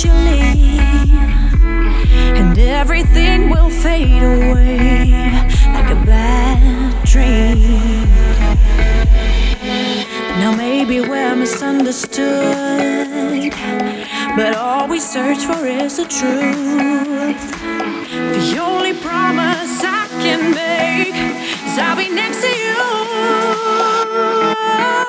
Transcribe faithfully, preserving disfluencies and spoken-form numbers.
eventually, and everything will fade away like a bad dream. Now maybe we're misunderstood, but all we search for is the truth. The only promise I can make is I'll be next to you.